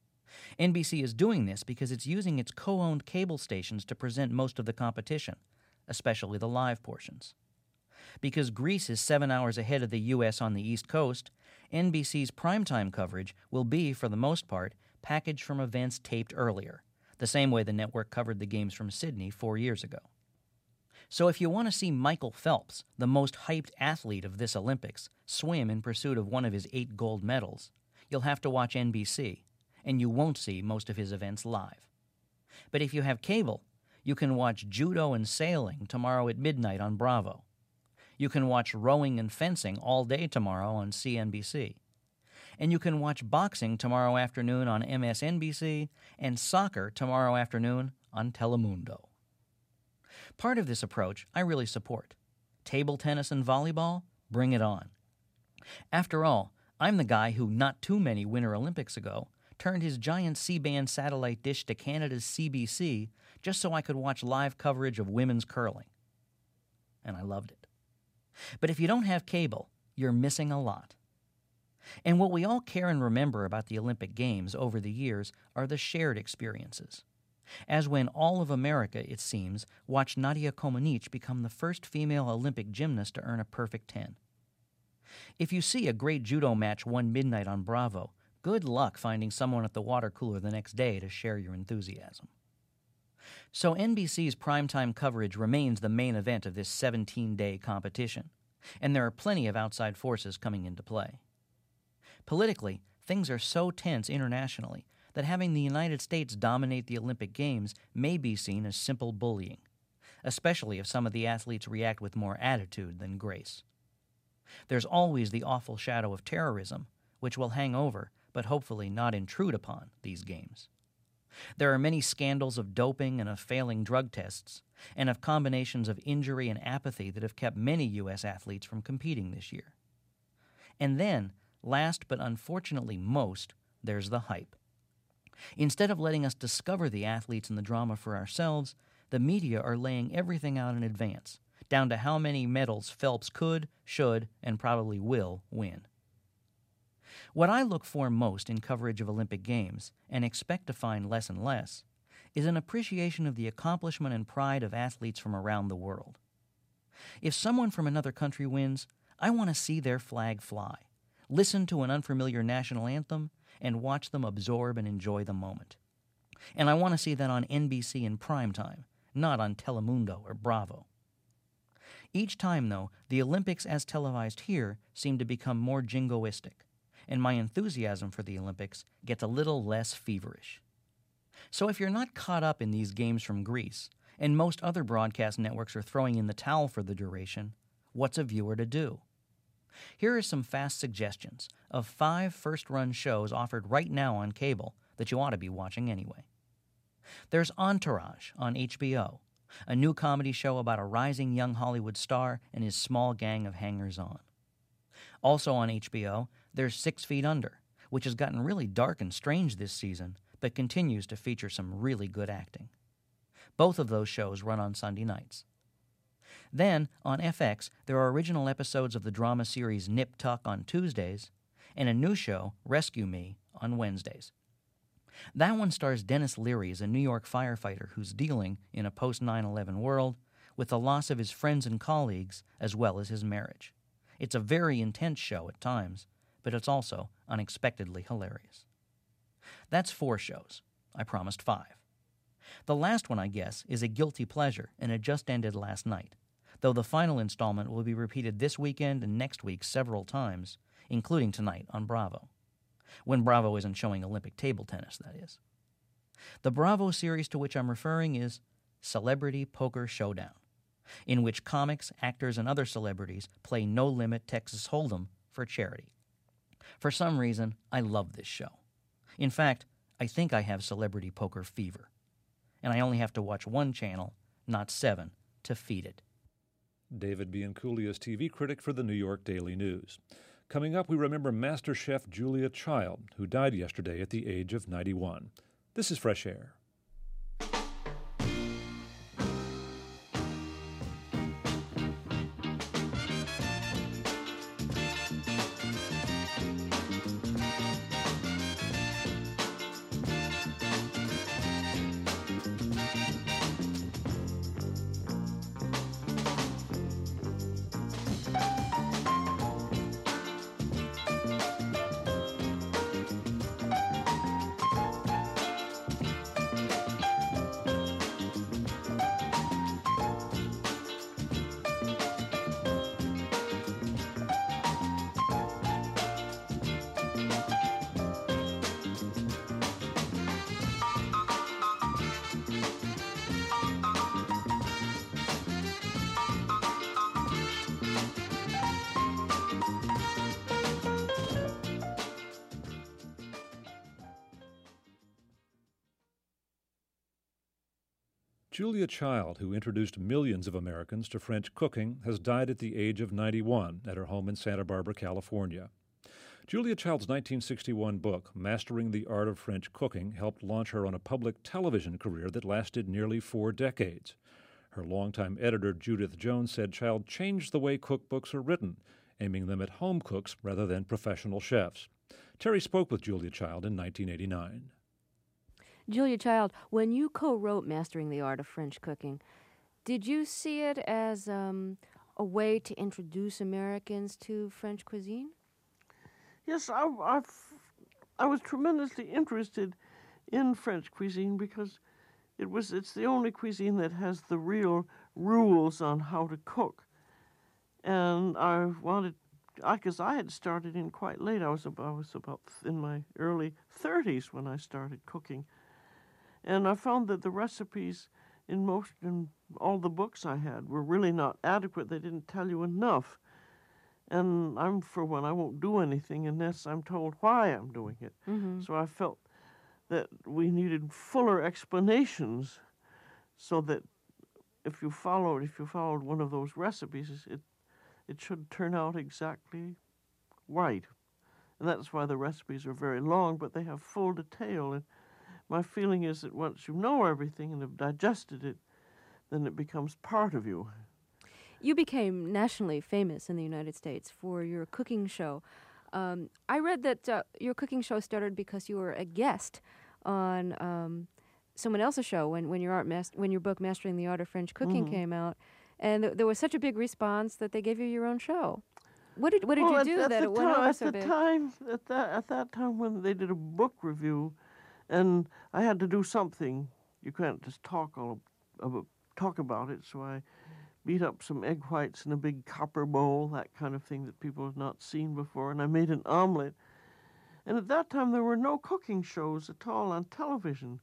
Speaker 9: NBC is doing this because it's using its co-owned cable stations to present most of the competition, especially the live portions. Because Greece is 7 hours ahead of the U.S. on the East Coast, NBC's primetime coverage will be, for the most part, packaged from events taped earlier, the same way the network covered the games from Sydney 4 years ago. So if you want to see Michael Phelps, the most hyped athlete of this Olympics, swim in pursuit of one of his 8 gold medals, you'll have to watch NBC, and you won't see most of his events live. But if you have cable, you can watch judo and sailing tomorrow at midnight on Bravo. You can watch rowing and fencing all day tomorrow on CNBC. And you can watch boxing tomorrow afternoon on MSNBC and soccer tomorrow afternoon on Telemundo. Part of this approach I really support. Table tennis and volleyball? Bring it on. After all, I'm the guy who, not too many Winter Olympics ago, turned his giant C-band satellite dish to Canada's CBC just so I could watch live coverage of women's curling. And I loved it. But if you don't have cable, you're missing a lot. And what we all care and remember about the Olympic Games over the years are the shared experiences. As when all of America, it seems, watched Nadia Comaneci become the first female Olympic gymnast to earn a perfect 10. If you see a great judo match one midnight on Bravo, good luck finding someone at the water cooler the next day to share your enthusiasm. So NBC's primetime coverage remains the main event of this 17-day competition, and there are plenty of outside forces coming into play. Politically, things are so tense internationally that having the United States dominate the Olympic Games may be seen as simple bullying, especially if some of the athletes react with more attitude than grace. There's always the awful shadow of terrorism, which will hang over, but hopefully not intrude upon, these games. There are many scandals of doping and of failing drug tests, and of combinations of injury and apathy that have kept many U.S. athletes from competing this year. And then, last but unfortunately most, there's the hype. Instead of letting us discover the athletes and the drama for ourselves, the media are laying everything out in advance, down to how many medals Phelps could, should, and probably will win. What I look for most in coverage of Olympic Games, and expect to find less and less, is an appreciation of the accomplishment and pride of athletes from around the world. If someone from another country wins, I want to see their flag fly, listen to an unfamiliar national anthem, and watch them absorb and enjoy the moment. And I want to see that on NBC in prime time, not on Telemundo or Bravo.
Speaker 20: Each time, though, the Olympics as televised here seem to become more jingoistic, and my enthusiasm for the Olympics gets a little less feverish. So if you're not caught up in these games from Greece, and most other broadcast networks are throwing in the towel for the duration, what's a viewer to do? Here are some fast suggestions of 5 first-run shows offered right now on cable that you ought to be watching anyway. There's Entourage on HBO, a new comedy show about a rising young Hollywood star and his small gang of hangers-on. Also on HBO, there's 6 Feet Under, which has gotten really dark and strange this season, but continues to feature some really good acting. Both of those shows run on Sunday nights. Then, on FX, there are original episodes of the drama series Nip Tuck on Tuesdays, and a new show, Rescue Me, on Wednesdays. That one stars Dennis Leary as a New York firefighter who's dealing, in a post-9/11 world, with the loss of his friends and colleagues as well as his marriage. It's a very intense show at times, but it's also unexpectedly hilarious. That's 4 shows. I promised 5. The last one, I guess, is a guilty pleasure, and it just ended last night, though the final installment will be repeated this weekend and next week several times, including tonight on Bravo. When Bravo isn't showing Olympic table tennis, that is. The Bravo series to which I'm referring is Celebrity Poker Showdown, in which comics, actors, and other celebrities play no-limit Texas Hold'em for charity. For some reason, I love this show. In fact, I think I have celebrity poker fever, and I only have to watch one channel, not 7, to feed it.
Speaker 1: David Bianculia's TV critic for the New York Daily News. Coming up, we remember Master Chef Julia Child, who died yesterday at the age of 91. This is Fresh Air. Julia Child, who introduced millions of Americans to French cooking, has died at the age of 91 at her home in Santa Barbara, California. Julia Child's 1961 book, Mastering the Art of French Cooking, helped launch her on a public television career that lasted nearly 4 decades. Her longtime editor, Judith Jones, said Child changed the way cookbooks are written, aiming them at home cooks rather than professional chefs. Terry spoke with Julia Child in 1989.
Speaker 13: Julia Child, when you co-wrote Mastering the Art of French Cooking, did you see it as a way to introduce Americans to French cuisine?
Speaker 21: Yes, I was tremendously interested in French cuisine because it's the only cuisine that has the real rules on how to cook. And because I had started in quite late. I was about in my early 30s when I started cooking. And I found that the recipes in all the books I had were really not adequate. They didn't tell you enough. And for one, I won't do anything unless I'm told why I'm doing it. Mm-hmm. So I felt that we needed fuller explanations so that if you followed one of those recipes, it should turn out exactly right. And that's why the recipes are very long, but they have full detail. And my feeling is that once you know everything and have digested it, then it becomes part of you.
Speaker 13: You became nationally famous in the United States for your cooking show. I read that your cooking show started because you were a guest on someone else's show when your book Mastering the Art of French Cooking
Speaker 21: Mm-hmm.
Speaker 13: came out, and there was such a big response that they gave you your own show. What did you do that it went over so big?
Speaker 21: At that time when they did a book review, and I had to do something. You can't just talk about it, so I beat up some egg whites in a big copper bowl, that kind of thing that people have not seen before, and I made an omelet. And at that time, there were no cooking shows at all on television.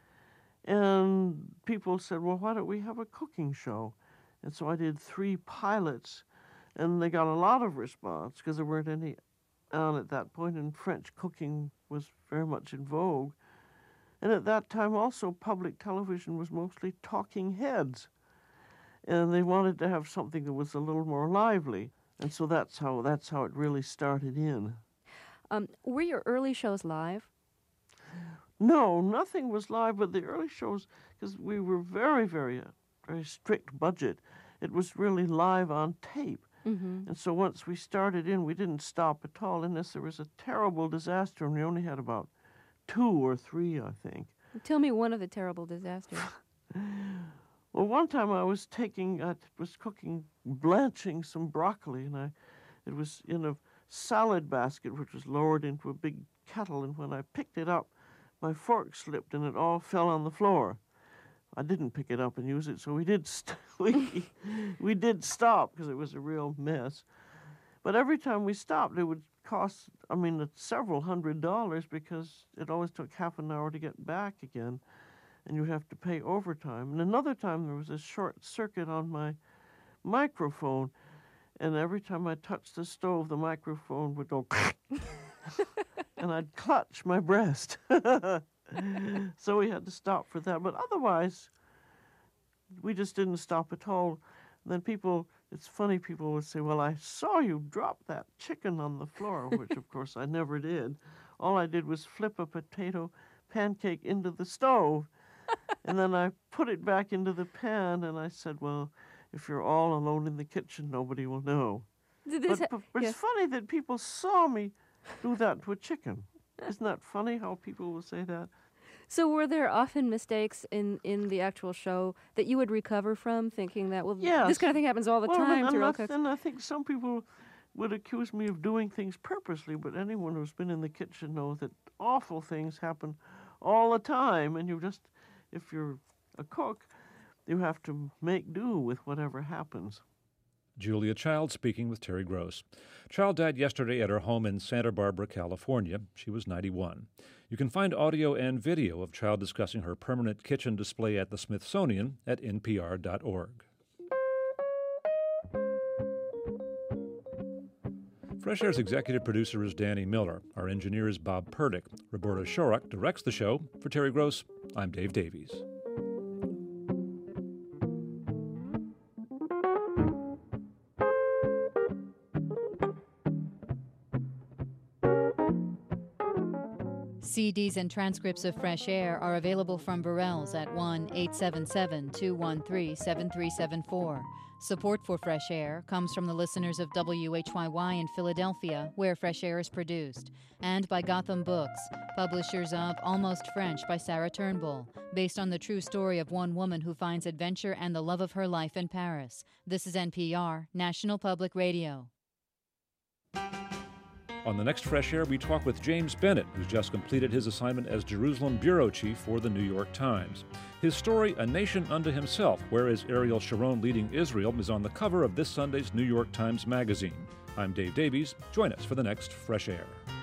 Speaker 21: And people said, well, why don't we have a cooking show? And so I did 3 pilots, and they got a lot of response because there weren't any on at that point, and French cooking was very much in vogue. And at that time also, public television was mostly talking heads. And they wanted to have something that was a little more lively. And so that's how it really started in.
Speaker 13: Were your early shows live?
Speaker 21: No, nothing was live, but the early shows, because we were very, very strict budget, it was really live on tape.
Speaker 13: Mm-hmm.
Speaker 21: And so once we started in, we didn't stop at all unless there was a terrible disaster, and we only had about 2 or 3, I think.
Speaker 13: Tell me one of the terrible disasters.
Speaker 21: Well, one time I was blanching some broccoli, and it was in a salad basket, which was lowered into a big kettle, and when I picked it up, my fork slipped and it all fell on the floor. I didn't pick it up and use it, so we did we did stop because it was a real mess. But every time we stopped, it would cost, several $100s because it always took half an hour to get back again, and you have to pay overtime. And another time there was a short circuit on my microphone, and every time I touched the stove, the microphone would go and I'd clutch my breast. So we had to stop for that. But otherwise, we just didn't stop at all. And then it's funny, people would say, well, I saw you drop that chicken on the floor, which of course I never did. All I did was flip a potato pancake into the stove, and then I put it back into the pan, and I said, well, if you're all alone in the kitchen, nobody will know. But it's funny that people saw me do that to a chicken. Isn't that funny how people will say that?
Speaker 13: So were there often mistakes in the actual show that you would recover from, thinking that, well,
Speaker 21: yes.
Speaker 13: This kind of thing happens all the time to real cooks?
Speaker 21: And I think some people would accuse me of doing things purposely, but anyone who's been in the kitchen knows that awful things happen all the time, and if you're a cook, you have to make do with whatever happens.
Speaker 1: Julia Child speaking with Terry Gross. Child died yesterday at her home in Santa Barbara, California. She was 91. You can find audio and video of Child discussing her permanent kitchen display at the Smithsonian at npr.org. Fresh Air's executive producer is Danny Miller. Our engineer is Bob Purdick. Roberta Shorrock directs the show. For Terry Gross, I'm Dave Davies.
Speaker 15: CDs and transcripts of Fresh Air are available from Burrell's at 1-877-213-7374. Support for Fresh Air comes from the listeners of WHYY in Philadelphia, where Fresh Air is produced, and by Gotham Books, publishers of Almost French by Sarah Turnbull, based on the true story of one woman who finds adventure and the love of her life in Paris. This is NPR, National Public Radio.
Speaker 1: On the next Fresh Air, we talk with James Bennett, who's just completed his assignment as Jerusalem bureau chief for the New York Times. His story, A Nation Unto Himself, Where is Ariel Sharon Leading Israel, is on the cover of this Sunday's New York Times Magazine. I'm Dave Davies. Join us for the next Fresh Air.